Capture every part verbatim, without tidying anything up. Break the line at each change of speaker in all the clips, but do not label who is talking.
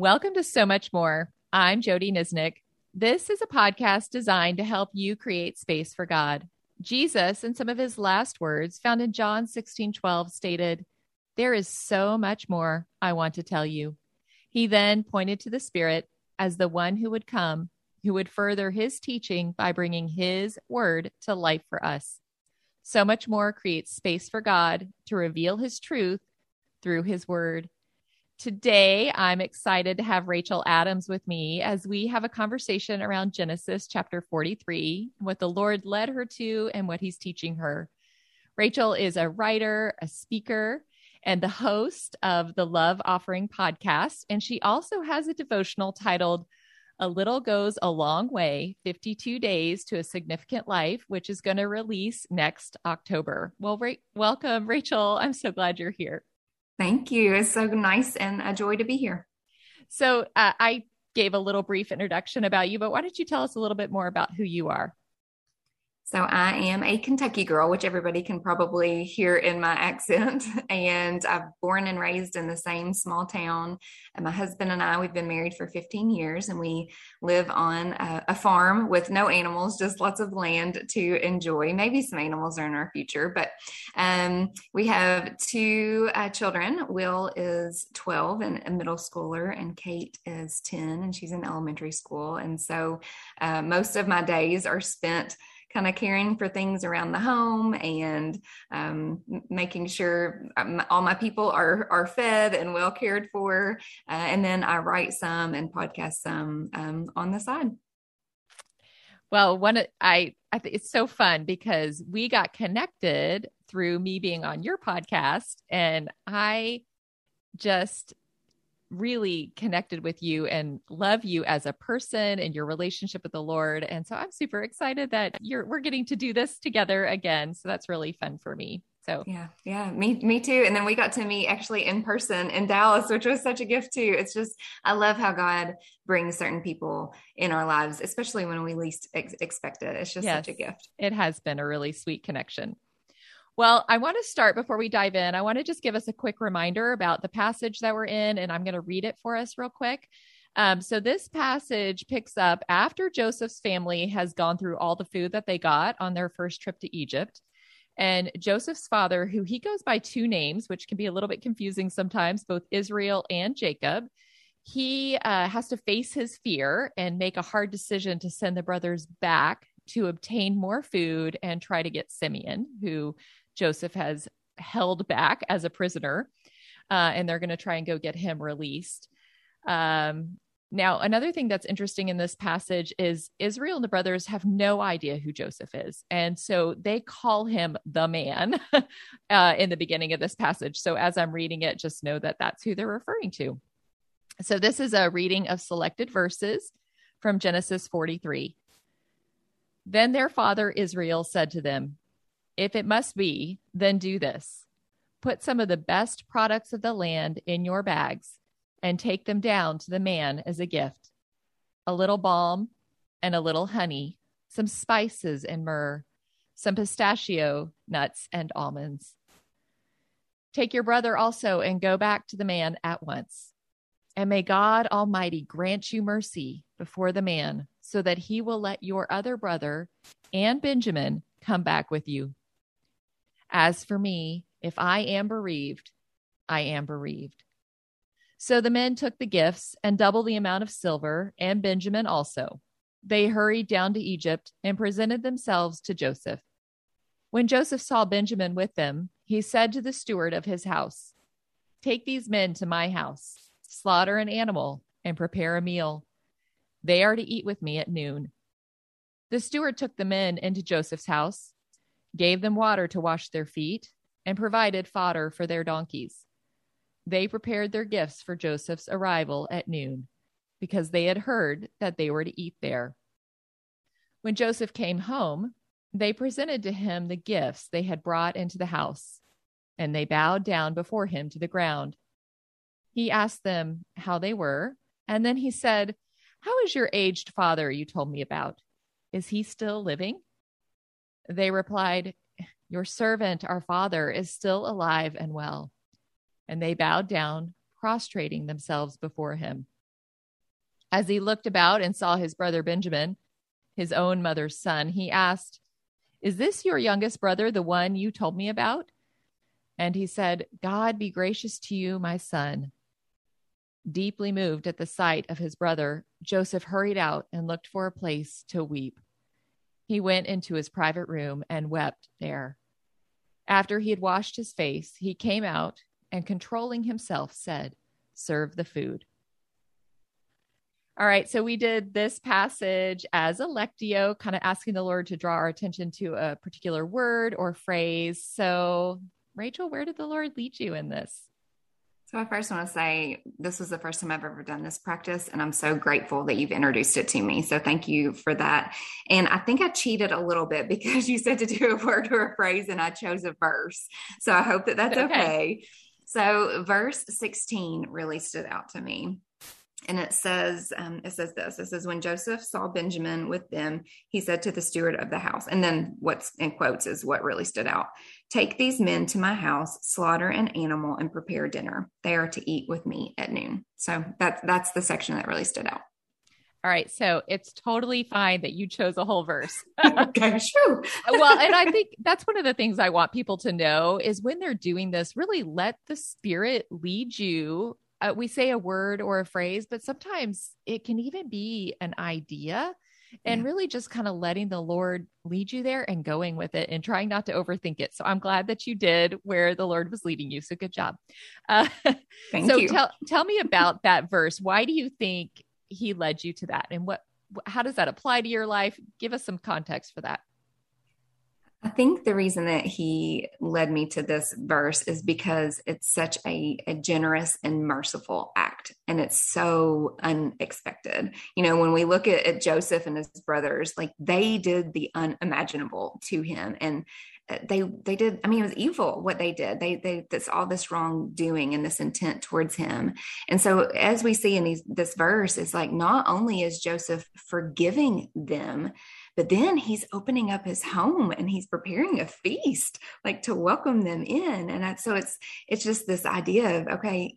Welcome to So Much More. I'm Jody Nisnik. This is a podcast designed to help you create space for God. Jesus, in some of his last words found in John sixteen twelve, stated, "There is so much more I want to tell you." He then pointed to the Spirit as the one who would come, who would further his teaching by bringing his word to life for us. So Much More creates space for God to reveal his truth through his word. Today, I'm excited to have Rachel Adams with me as we have a conversation around Genesis chapter forty-three, what the Lord led her to and what he's teaching her. Rachel is a writer, a speaker, and the host of the Love Offering podcast. And she also has a devotional titled A Little Goes a Long Way, fifty-two Days to a Significant Life, which is going to release next October. Well, Ra- welcome, Rachel. I'm so glad you're here.
Thank you. It's so nice and a joy to be here.
So uh, I gave a little brief introduction about you, but why don't you tell us a little bit more about who you are?
So I am a Kentucky girl, which everybody can probably hear in my accent. And I've born and raised in the same small town. And my husband and I, we've been married for fifteen years, and we live on a, a farm with no animals, just lots of land to enjoy. Maybe some animals are in our future, but um, we have two uh, children. Will is twelve and a middle schooler, and Kate is ten and she's in elementary school. And so uh, most of my days are spent kind of caring for things around the home and um, making sure all my people are are fed and well cared for. Uh, and then I write some and podcast some um, on the side.
Well, one, I, I think it's so fun because we got connected through me being on your podcast, and I just really connected with you and love you as a person and your relationship with the Lord. And so I'm super excited that you're, we're getting to do this together again. So that's really fun for me. So
yeah, yeah, me, me too. And then we got to meet actually in person in Dallas, which was such a gift too. It's just, I love how God brings certain people in our lives, especially when we least ex- expect it. It's just
yes,
such a gift.
It has been a really sweet connection. Well, I want to start before we dive in. I want to just give us a quick reminder about the passage that we're in, and I'm going to read it for us real quick. Um, so this passage picks up after Joseph's family has gone through all the food that they got on their first trip to Egypt. And Joseph's father, who he goes by two names, which can be a little bit confusing sometimes, both Israel and Jacob, he uh, has to face his fear and make a hard decision to send the brothers back to obtain more food and try to get Simeon, who Joseph has held back as a prisoner, uh, and they're going to try and go get him released. Um, now, another thing that's interesting in this passage is Israel and the brothers have no idea who Joseph is. And so they call him the man uh, in the beginning of this passage. So as I'm reading it, just know that that's who they're referring to. So this is a reading of selected verses from Genesis forty-three. Then their father Israel said to them, "If it must be, then do this. Put some of the best products of the land in your bags and take them down to the man as a gift. A little balm and a little honey, some spices and myrrh, some pistachio nuts and almonds. Take your brother also and go back to the man at once. And may God Almighty grant you mercy before the man, so that he will let your other brother and Benjamin come back with you. As for me, if I am bereaved, I am bereaved." So the men took the gifts and double the amount of silver, and Benjamin also. They hurried down to Egypt and presented themselves to Joseph. When Joseph saw Benjamin with them, he said to the steward of his house, "Take these men to my house, slaughter an animal, and prepare a meal. They are to eat with me at noon." The steward took the men into Joseph's house, gave them water to wash their feet, and provided fodder for their donkeys. They prepared their gifts for Joseph's arrival at noon, because they had heard that they were to eat there. When Joseph came home, they presented to him the gifts they had brought into the house, and they bowed down before him to the ground. He asked them how they were, and then he said, "How is your aged father you told me about? Is he still living?" They replied, "Your servant, our father, is still alive and well." And they bowed down, prostrating themselves before him. As he looked about and saw his brother Benjamin, his own mother's son, he asked, "Is this your youngest brother, the one you told me about?" And he said, "God be gracious to you, my son." Deeply moved at the sight of his brother, Joseph hurried out and looked for a place to weep. He went into his private room and wept there. After he had washed his face, he came out and, controlling himself, said, "Serve the food." All right, so we did this passage as a lectio, kind of asking the Lord to draw our attention to a particular word or phrase. So, Rachel, where did the Lord lead you in this?
So I first want to say this was the first time I've ever done this practice, and I'm so grateful that you've introduced it to me. So thank you for that. And I think I cheated a little bit because you said to do a word or a phrase, and I chose a verse. So I hope that that's okay. okay. So verse sixteen really stood out to me. And it says, um, it says this, it says, when Joseph saw Benjamin with them, he said to the steward of the house, and then what's in quotes is what really stood out. "Take these men to my house, slaughter an animal, and prepare dinner. They are to eat with me at noon." So that's, that's the section that really stood out.
All right. So it's totally fine that you chose a whole verse.
Okay, sure.
Well, and I think that's one of the things I want people to know is when they're doing this, really let the Spirit lead you. Uh, we say a word or a phrase, but sometimes it can even be an idea, and yeah. really just kind of letting the Lord lead you there and going with it and trying not to overthink it. So I'm glad that you did where the Lord was leading you. So good job. Uh,
Thank
so
you.
tell, tell me about that verse. Why do you think he led you to that? And what, how does that apply to your life? Give us some context for that.
I think the reason that he led me to this verse is because it's such a, a generous and merciful act. And it's so unexpected. You know, when we look at, at Joseph and his brothers, like they did the unimaginable to him. And they, they did, I mean, it was evil what they did. They, they, that's all this wrongdoing and this intent towards him. And so as we see in these, this verse, it's like, not only is Joseph forgiving them, but then he's opening up his home and he's preparing a feast, like to welcome them in. And so it's, it's just this idea of, okay,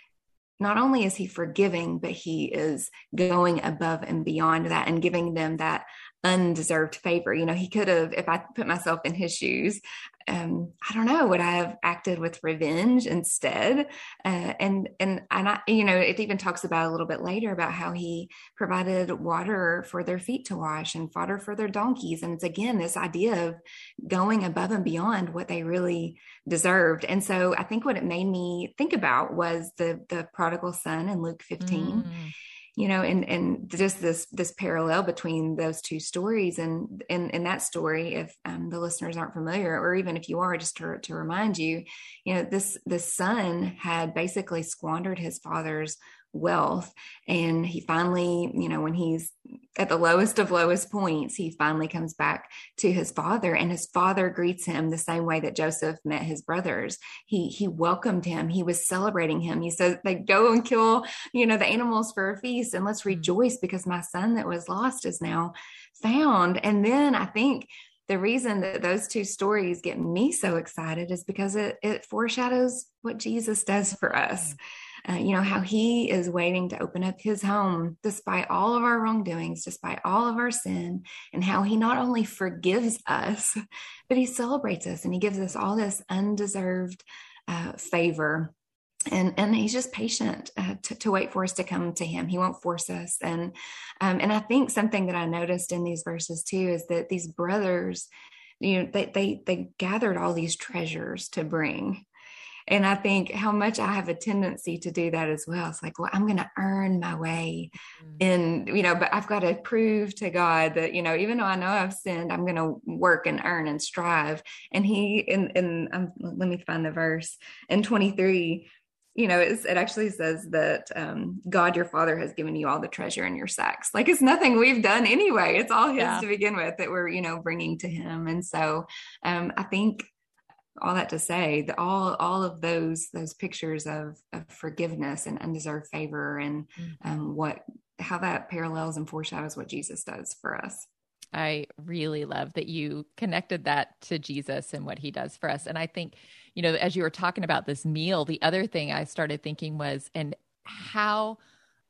not only is he forgiving, but he is going above and beyond that and giving them that undeserved favor. You know, he could have, if I put myself in his shoes, um, I don't know, would I have acted with revenge instead? Uh, and, and, and I, you know, it even talks about a little bit later about how he provided water for their feet to wash and fodder for their donkeys. And it's again, this idea of going above and beyond what they really deserved. And so I think what it made me think about was the, the prodigal son in Luke fifteen. Mm. You know, and, and just this, this parallel between those two stories. And in, in that story, if um, the listeners aren't familiar, or even if you are, just to, to remind you, you know, this, this son had basically squandered his father's wealth. And he finally, you know, when he's at the lowest of lowest points, he finally comes back to his father, and his father greets him the same way that Joseph met his brothers. He, he welcomed him. He was celebrating him. He said, like, go and kill, you know, the animals for a feast, and let's rejoice because my son that was lost is now found. And then I think the reason that those two stories get me so excited is because it, it foreshadows what Jesus does for us. Uh, you know, how he is waiting to open up his home despite all of our wrongdoings, despite all of our sin, and how he not only forgives us, but he celebrates us and he gives us all this undeserved uh, favor. And, and he's just patient uh, to, to wait for us to come to him. He won't force us. And, um, and I think something that I noticed in these verses too, is that these brothers, you know, they, they, they gathered all these treasures to bring. And I think how much I have a tendency to do that as well. It's like, well, I'm going to earn my way in, you know, but I've got to prove to God that, you know, even though I know I've sinned, I'm going to work and earn and strive. And he, in, in um, let me find the verse in twenty-three, you know, it's, it actually says that um, God, your father, has given you all the treasure in your sacks. Like, it's nothing we've done anyway. It's all his yeah. to begin with that we're, you know, bringing to him. And so um, I think, all that to say that all, all of those, those pictures of, of forgiveness and undeserved favor and um, what, how that parallels and foreshadows what Jesus does for us.
I really love that you connected that to Jesus and what he does for us. And I think, you know, as you were talking about this meal, the other thing I started thinking was, and how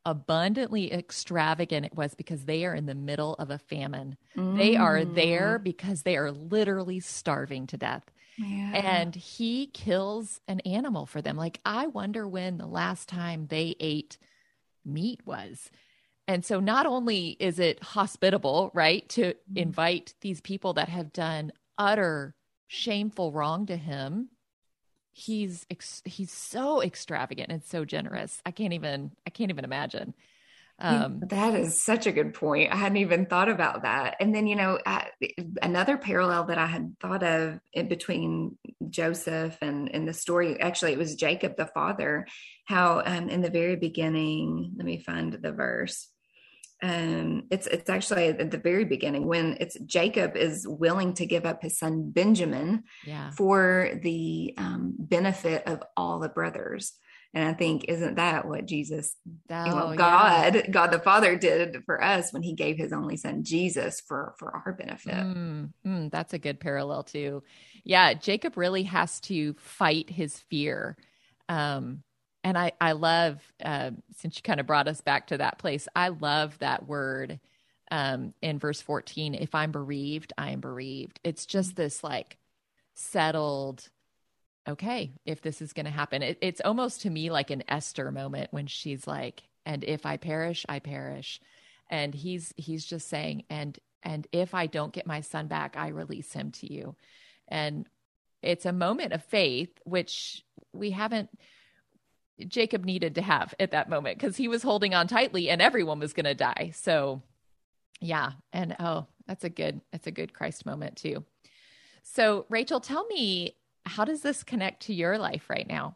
abundantly extravagant it was because they are in the middle of a famine.
Mm.
They are there because they are literally starving to death.
Yeah.
And he kills an animal for them. Like, I wonder when the last time they ate meat was. And so not only is it hospitable, right, to
Mm.
invite these people that have done utter shameful wrong to him, he's ex- he's so extravagant and so generous. I can't even I can't even imagine. Um,
that is such a good point. I hadn't even thought about that. And then, you know, I, another parallel that I had thought of in between Joseph and, and the story, actually, it was Jacob, the father, how um, in the very beginning, let me find the verse. Um, it's it's actually at the very beginning when it's Jacob is willing to give up his son Benjamin
yeah.
for the um, benefit of all the brothers. And I think, isn't that what Jesus,
Oh,
you know,
yeah.
God, God the Father did for us when he gave his only son, Jesus, for, for our benefit.
Mm, mm, that's a good parallel too. Yeah. Jacob really has to fight his fear. Um, and I, I love, uh, since you kind of brought us back to that place, I love that word um, in verse fourteen, if I'm bereaved, I am bereaved. It's just this like settled, okay, if this is going to happen. It, it's almost to me like an Esther moment when she's like, and if I perish, I perish. And he's, he's just saying, and, and if I don't get my son back, I release him to you. And it's a moment of faith, which we haven't, Jacob needed to have at that moment because he was holding on tightly and everyone was going to die. So yeah. And oh, that's a good, that's a good Christ moment too. So Rachel, tell me, how does this connect to your life right now?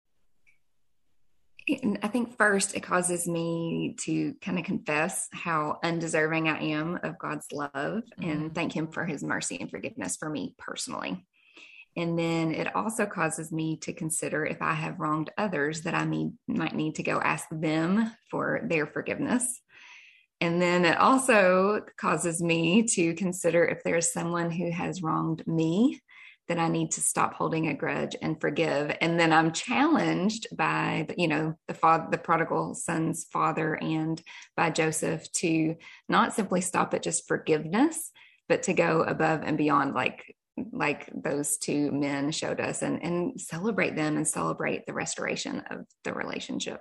I think first it causes me to kind of confess how undeserving I am of God's love mm-hmm. and thank him for his mercy and forgiveness for me personally. And then it also causes me to consider if I have wronged others that I need, might need to go ask them for their forgiveness. And then it also causes me to consider if there's someone who has wronged me that I need to stop holding a grudge and forgive. And then I'm challenged by, you know, the father, the prodigal son's father, and by Joseph to not simply stop at just forgiveness, but to go above and beyond, like, like those two men showed us, and, and celebrate them and celebrate the restoration of the relationship.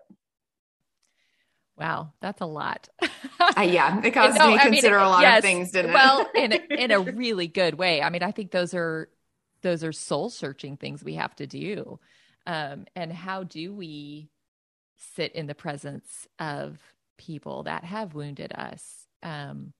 Wow, that's a lot.
uh, yeah, it caused no, me to I consider mean, a lot
yes,
of things, didn't it?
Well, in in a really good way. I mean, I think those are those are soul searching things we have to do. Um, and how do we sit in the presence of people that have wounded us? Um,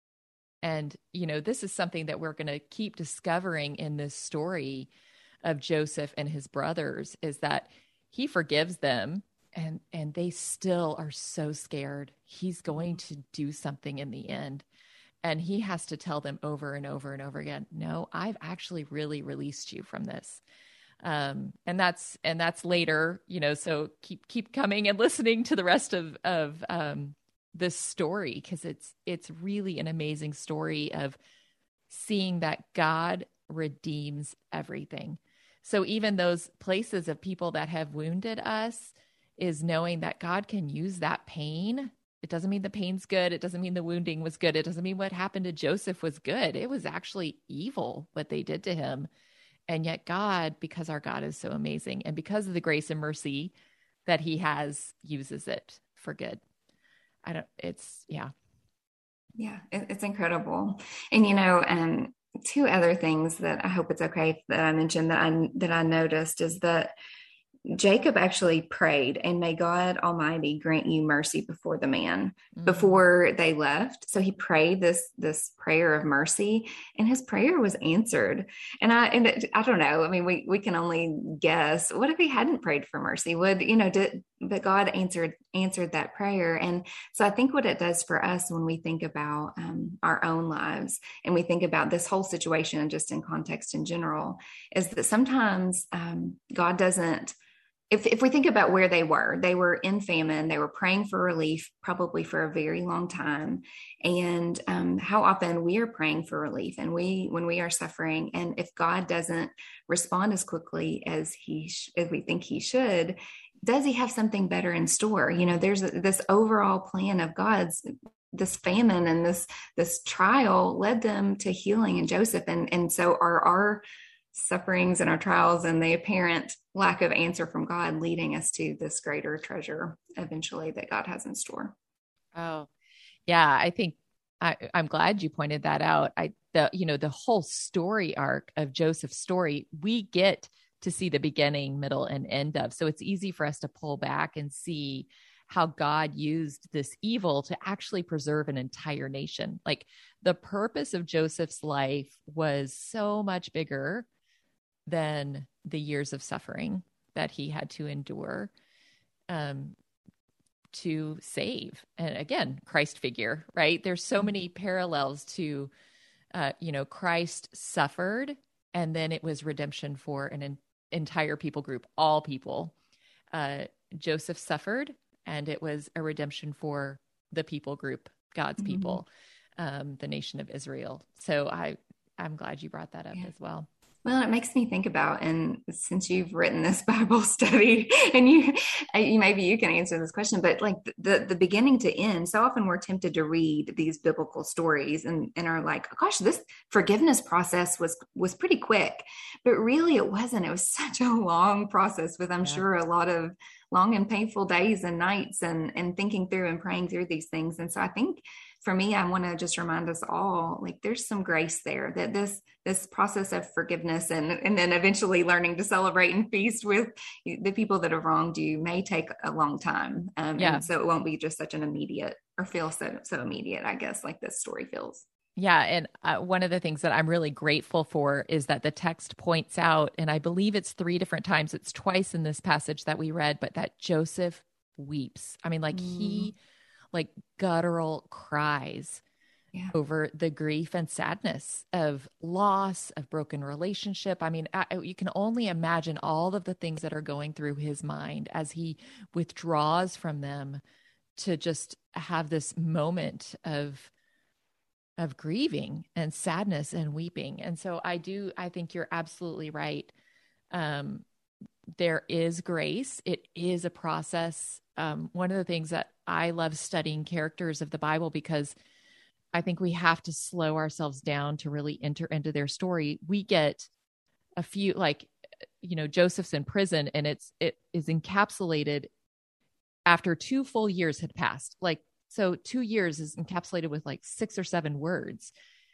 and, you know, this is something that we're going to keep discovering in this story of Joseph and his brothers, is that he forgives them and, and they still are so scared. He's going to do something in the end. And he has to tell them over and over and over again, no, I've actually really released you from this. Um, and that's, and that's later, you know, so keep, keep coming and listening to the rest of, of, um, this story. Cause it's, it's really an amazing story of seeing that God redeems everything. So even those places of people that have wounded us is knowing that God can use that pain. It doesn't mean the pain's good. It doesn't mean the wounding was good. It doesn't mean what happened to Joseph was good. It was actually evil what they did to him. And yet God, because our God is so amazing, and because of the grace and mercy that he has, uses it for good. I don't, it's, yeah.
Yeah, it, it's incredible. And, you know, um, two other things that I hope it's okay that I mentioned that I, that I noticed is that Jacob actually prayed, and may God Almighty grant you mercy before the man, mm-hmm. before they left. So he prayed this, this prayer of mercy, and his prayer was answered. And I, and it, I don't know, I mean, we, we can only guess, what if he hadn't prayed for mercy? Would, you know, did, but God answered, answered that prayer. And so I think what it does for us when we think about um, our own lives, and we think about this whole situation and just in context in general, is that sometimes um, God doesn't, If if we think about where they were, they were in famine, they were praying for relief, probably for a very long time. And um, how often we are praying for relief, and we, when we are suffering, and if God doesn't respond as quickly as he, sh- as we think he should, does he have something better in store? You know, there's this overall plan of God's. This famine and this this trial led them to healing in Joseph, and and so are our sufferings and our trials and the apparent lack of answer from God leading us to this greater treasure eventually that God has in store.
Oh, yeah. I think I, I'm glad you pointed that out. I the you know the whole story arc of Joseph's story we get to see the beginning, middle, and end of. So it's easy for us to pull back and see how God used this evil to actually preserve an entire nation. Like the purpose of Joseph's life was so much bigger than the years of suffering that he had to endure um, to save. And again, Christ figure, right? There's so many parallels to, uh, you know, Christ suffered, and then it was redemption for an en- entire people group, all people. Uh, Joseph suffered, and it was a redemption for the people group, God's mm-hmm. people, um, the nation of Israel. So I, I'm glad you brought that up yeah. as well.
Well, it makes me think about, and since you've written this Bible study, and you, you maybe you can answer this question, but like the the beginning to end, so often we're tempted to read these biblical stories and, and are like, oh, gosh, this forgiveness process was was pretty quick, but really it wasn't. It was such a long process with, I'm yeah. sure, a lot of long and painful days and nights and and thinking through and praying through these things. And so I think for me, I want to just remind us all, like there's some grace there, that this this process of forgiveness and and then eventually learning to celebrate and feast with the people that have wronged you may take a long time. Um, yeah. And so it won't be just such an immediate or feel so so immediate, I guess, like this story feels.
Yeah. And uh, one of the things that I'm really grateful for is that the text points out, and I believe it's three different times, it's twice in this passage that we read, but that Joseph weeps. I mean, like mm. he, like guttural cries yeah. over the grief and sadness of loss, of broken relationship. I mean, I, you can only imagine all of the things that are going through his mind as he withdraws from them to just have this moment of of grieving and sadness and weeping. And so I do, I think you're absolutely right. Um, there is grace. It is a process. Um, one of the things that I love studying characters of the Bible, because I think we have to slow ourselves down to really enter into their story. We get a few, like, you know, Joseph's in prison, and it's, it is encapsulated after two full years had passed. Like, so two years is encapsulated with like six or seven words.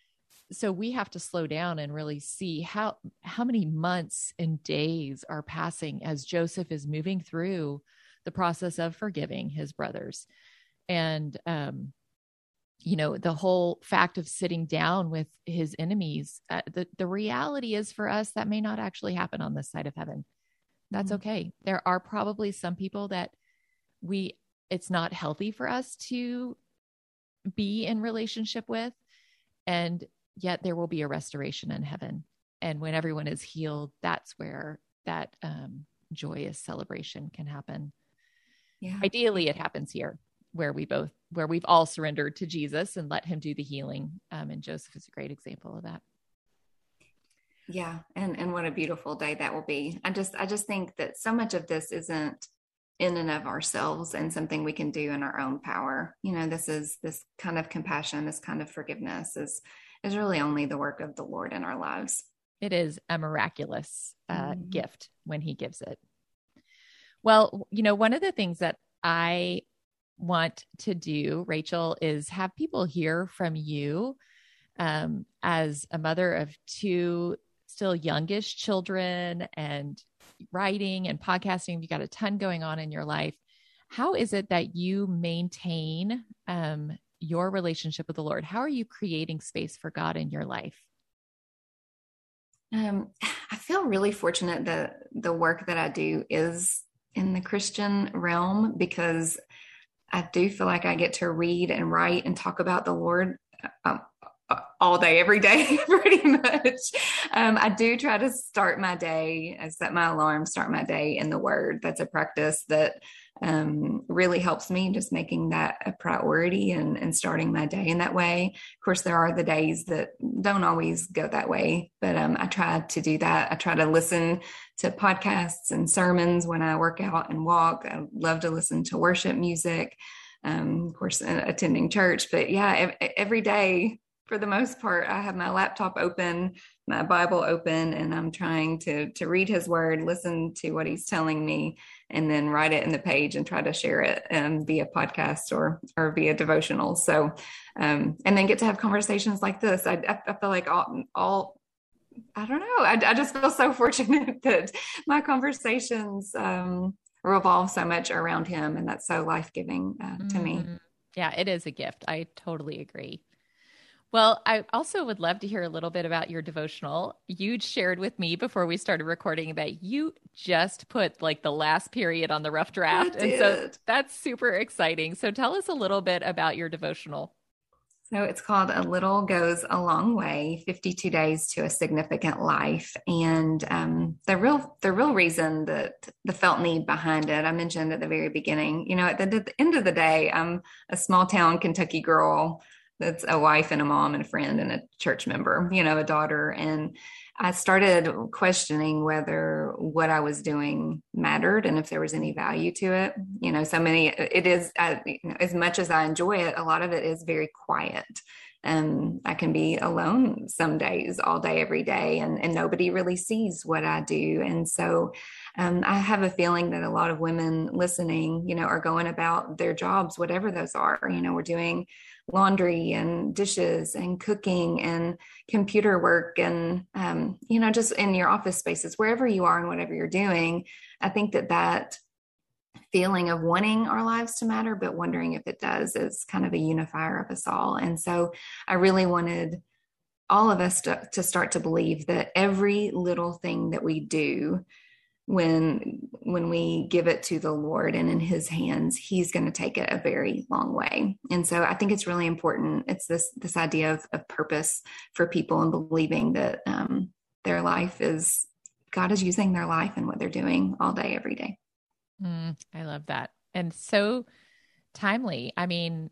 So we have to slow down and really see how, how many months and days are passing as Joseph is moving through the process of forgiving his brothers. And, um, you know, the whole fact of sitting down with his enemies, uh, the, the reality is for us, that may not actually happen on this side of heaven. That's mm-hmm. okay. There are probably some people that we, it's not healthy for us to be in relationship with, and yet there will be a restoration in heaven. And when everyone is healed, that's where that um, joyous celebration can happen. Yeah. Ideally, it happens here where we both, where we've all surrendered to Jesus and let him do the healing. Um, and Joseph is a great example of that.
Yeah. And, and what a beautiful day that will be. I just, I just think that so much of this isn't in and of ourselves and something we can do in our own power. You know, this is this kind of compassion, this kind of forgiveness is, is really only the work of the Lord in our lives.
It is a miraculous uh, mm-hmm. gift when he gives it. Well, you know, one of the things that I want to do, Rachel, is have people hear from you um, as a mother of two still youngish children and writing and podcasting. You got a ton going on in your life. How is it that you maintain um, your relationship with the Lord? How are you creating space for God in your life?
Um, I feel really fortunate that the work that I do is in the Christian realm, because I do feel like I get to read and write and talk about the Lord um, all day, every day, pretty much. Um, I do try to start my day, I set my alarm, start my day in the Word. That's a practice that um, really helps me, just making that a priority and, and starting my day in that way. Of course, there are the days that don't always go that way, but um, I try to do that. I try to listen to podcasts and sermons when I work out and walk. I love to listen to worship music, um, of course, attending church. But yeah, every day, for the most part, I have my laptop open, my Bible open, and I'm trying to to read his word, listen to what he's telling me, and then write it in the page and try to share it um, via podcast or or via devotional. So, um, and then get to have conversations like this. I, I feel like all, all I don't know. I, I just feel so fortunate that my conversations um, revolve so much around him, and that's so life-giving uh, to mm-hmm. me.
Yeah, it is a gift. I totally agree. Well, I also would love to hear a little bit about your devotional. You shared with me before we started recording that you just put like the last period on the rough draft. And so that's super exciting. So tell us a little bit about your devotional.
So it's called A Little Goes a Long Way, fifty-two Days to a Significant Life. And um, the real the real reason that the felt need behind it, I mentioned at the very beginning, you know, at the, at the end of the day, I'm a small town Kentucky girl that's a wife and a mom and a friend and a church member, you know, a daughter. And I started questioning whether what I was doing mattered and if there was any value to it. You know, so many, it is, I, you know, as much as I enjoy it, a lot of it is very quiet. Um, I can be alone some days, all day, every day, and, and nobody really sees what I do. And so um, I have a feeling that a lot of women listening, you know, are going about their jobs, whatever those are. You know, we're doing laundry and dishes and cooking and computer work and, um, you know, just in your office spaces, wherever you are and whatever you're doing. I think that that feeling of wanting our lives to matter, but wondering if it does, is kind of a unifier of us all. And so I really wanted all of us to, to start to believe that every little thing that we do, when when we give it to the Lord and in his hands, he's going to take it a very long way. And so I think it's really important. It's this this idea of, of purpose for people and believing that um, their life is, God is using their life and what they're doing all day, every day.
Mm, I love that. And so timely. I mean,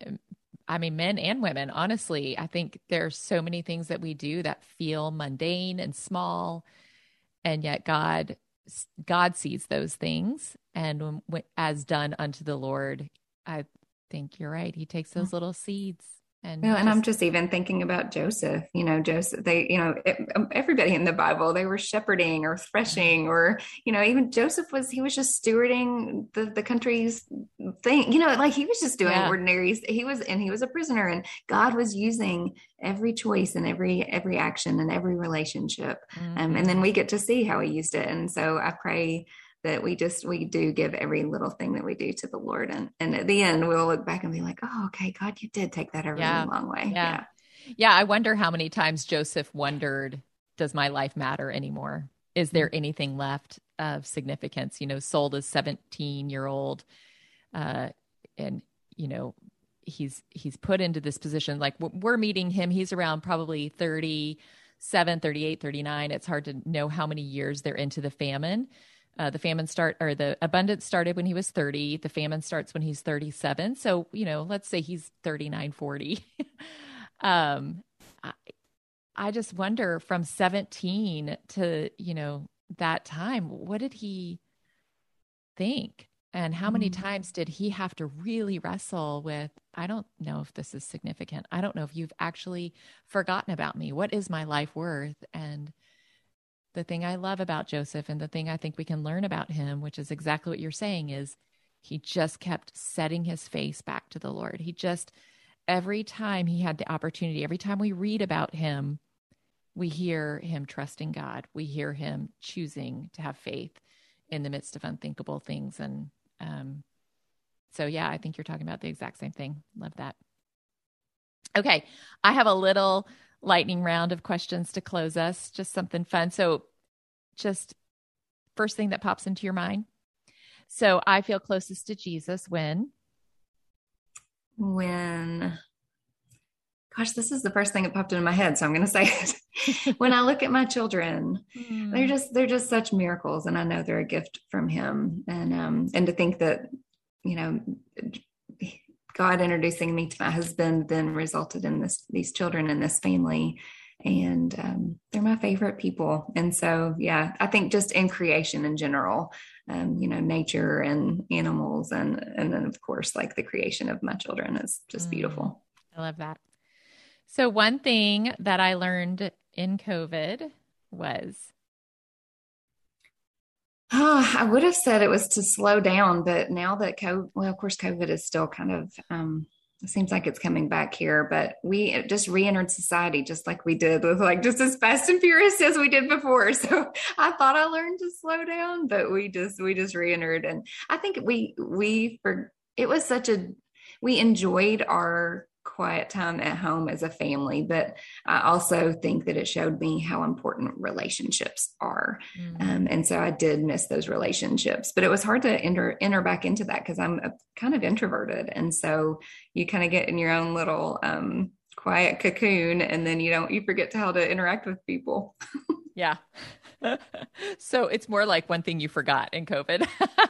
I mean, men and women, honestly, I think there's so many things that we do that feel mundane and small, and yet God God sees those things, and when, as done unto the Lord, I think you're right. He takes those little seeds. And,
well, and
just,
I'm just even thinking about Joseph, you know, Joseph, they, you know, it, everybody in the Bible, they were shepherding or threshing, or, you know, even Joseph was, he was just stewarding the, the country's thing, you know, like he was just doing yeah. ordinary, he was, and he was a prisoner, and God was using every choice and every, every action and every relationship. Mm-hmm. Um, and then we get to see how he used it. And so I pray that we just, we do give every little thing that we do to the Lord. And, and at the end, we'll look back and be like, oh, okay, God, you did take that a
yeah.
really long way.
Yeah. yeah. Yeah. I wonder how many times Joseph wondered, does my life matter anymore? Is there anything left of significance? You know, sold a seventeen year old, uh, and, you know, he's, he's put into this position. Like we're meeting him. He's around probably thirty-seven, thirty-eight, thirty-nine. It's hard to know how many years they're into the famine. Uh, the famine start or the abundance started when he was thirty. The famine starts when he's thirty-seven. So, you know, let's say he's thirty-nine, forty. um, I, I just wonder from seventeen to, you know, that time, what did he think? And how many mm-hmm. times did he have to really wrestle with, I don't know if this is significant. I don't know if you've actually forgotten about me. What is my life worth? And the thing I love about Joseph, and the thing I think we can learn about him, which is exactly what you're saying, is he just kept setting his face back to the Lord. He just, every time he had the opportunity, every time we read about him, we hear him trusting God. We hear him choosing to have faith in the midst of unthinkable things. And um, so, yeah, I think you're talking about the exact same thing. Love that. Okay. I have a little lightning round of questions to close us, just something fun. So just first thing that pops into your mind. So I feel closest to Jesus when?
When, gosh, this is the first thing that popped into my head, so I'm going to say it. when I look at my children,
Mm.
they're just, they're just such miracles. And I know they're a gift from him. And, um, and to think that, you know, God introducing me to my husband then resulted in this, these children and this family. And um, they're my favorite people. And so, yeah, I think just in creation in general, um, you know, nature and animals, and, and then of course, like the creation of my children is just
Mm.
beautiful.
I love that. So one thing that I learned in COVID was,
Oh, I would have said it was to slow down, but now that COVID, well, of course, COVID is still kind of, um, it seems like it's coming back here, but we just re-entered society just like we did with like just as fast and furious as we did before. So I thought I learned to slow down, but we just, we just re-entered. And I think we, we, for, it was such a, we enjoyed our quiet time at home as a family, but I also think that it showed me how important relationships are.
mm.
Um, and so I did miss those relationships, but it was hard to enter, enter back into that because I'm a, kind of introverted. And so you kind of get in your own little um, quiet cocoon, and then you don't, you forget how to interact with people.
Yeah. So it's more like one thing you forgot in COVID.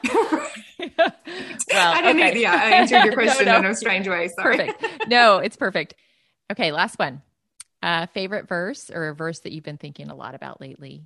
Well,
I didn't,
okay.
yeah, I answered your question
no, no.
in a strange way. Sorry.
Perfect. No, it's perfect. Okay. Last one. Uh, favorite verse, or a verse that you've been thinking a lot about lately?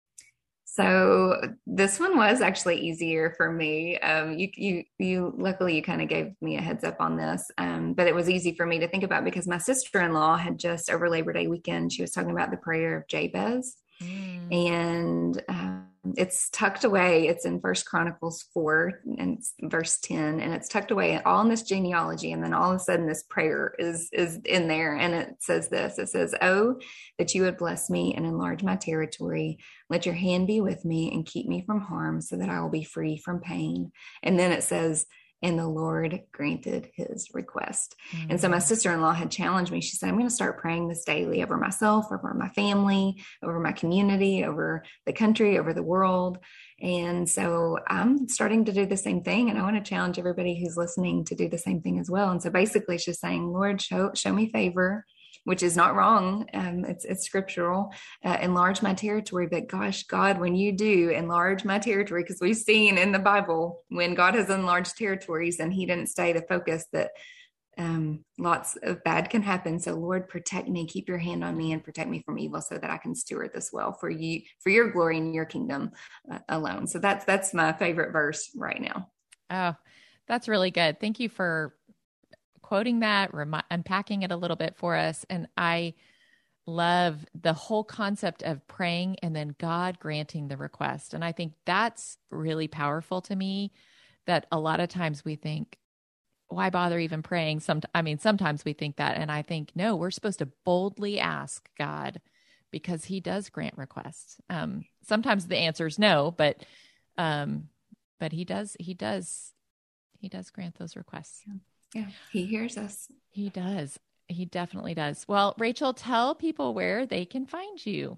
So this one was actually easier for me. Um, you, you, you, luckily you kind of gave me a heads up on this, um, but it was easy for me to think about because my sister-in-law had just over Labor Day weekend, she was talking about the prayer of Jabez. Mm. And um, it's tucked away. It's in First Chronicles four and it's verse ten, and it's tucked away all in this genealogy. And then all of a sudden this prayer is, is in there. And it says this, it says, "Oh, that you would bless me and enlarge my territory. Let your hand be with me and keep me from harm so that I will be free from pain." And then it says, "And the Lord granted his request." Mm-hmm. And so my sister-in-law had challenged me. She said, "I'm going to start praying this daily over myself, over my family, over my community, over the country, over the world." And so I'm starting to do the same thing. And I want to challenge everybody who's listening to do the same thing as well. And so basically it's just saying, "Lord, show, show me favor," which is not wrong. Um, it's, it's scriptural, uh, enlarge my territory. But gosh, God, when you do enlarge my territory, because we've seen in the Bible when God has enlarged territories and he didn't stay the focus, that um, lots of bad can happen. So Lord, protect me, keep your hand on me and protect me from evil so that I can steward this well for you, for your glory and your kingdom uh, alone. So that's, that's my favorite verse right now.
Oh, that's really good. Thank you for quoting that, remi- unpacking it a little bit for us. And I love the whole concept of praying and then God granting the request. And I think that's really powerful to me, that a lot of times we think, why bother even praying? Some, I mean, sometimes we think that. And I think, no, we're supposed to boldly ask God because he does grant requests. Um, sometimes the answer is no, but, um, but he does, he does, he does grant those requests.
Yeah. Yeah, he hears us.
He does. He definitely does. Well, Rachel, tell people where they can find you.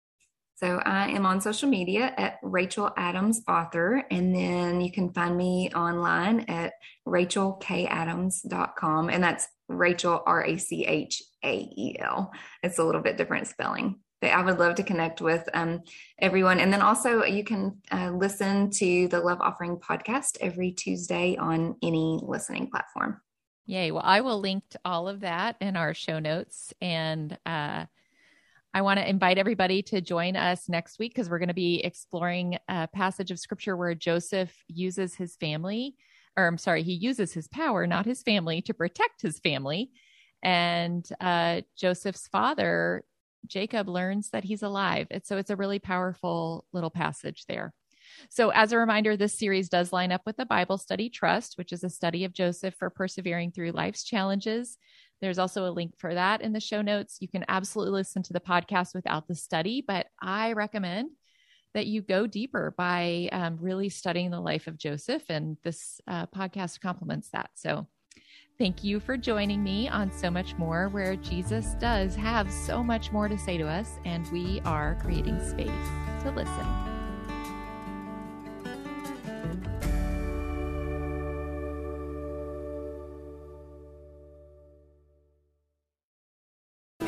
So I am on social media at Rachel Adams Author, and then you can find me online at rachel k adams dot com, and that's Rachel, R A C H A E L. It's a little bit different spelling. But I would love to connect with um, everyone. And then also you can uh, listen to the Love Offering podcast every Tuesday on any listening platform.
Yay. Well, I will link to all of that in our show notes. And uh, I want to invite everybody to join us next week because we're going to be exploring a passage of scripture where Joseph uses his family, or I'm sorry, he uses his power, not his family, to protect his family. And uh, Joseph's father, Jacob, learns that he's alive. And so it's a really powerful little passage there. So as a reminder, this series does line up with the Bible Study Trust, which is a study of Joseph for persevering through life's challenges. There's also a link for that in the show notes. You can absolutely listen to the podcast without the study, but I recommend that you go deeper by um, really studying the life of Joseph, and this uh, podcast complements that. So thank you for joining me on So Much More, where Jesus does have so much more to say to us, and we are creating space to listen.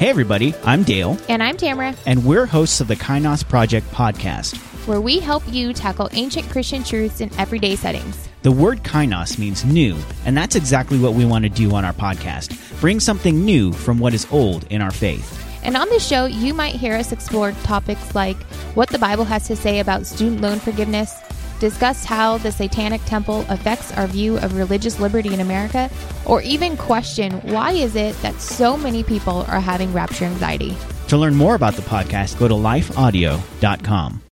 Hey everybody, I'm Dale.
And I'm Tamara.
And we're hosts of the Kainos Project podcast,
where we help you tackle ancient Christian truths in everyday settings.
The word kainos means new, and that's exactly what we want to do on our podcast. Bring something new from what is old in our faith.
And on this show, you might hear us explore topics like what the Bible has to say about student loan forgiveness, discuss how the Satanic Temple affects our view of religious liberty in America, or even question why is it that so many people are having rapture anxiety.
To learn more about the podcast, go to life audio dot com.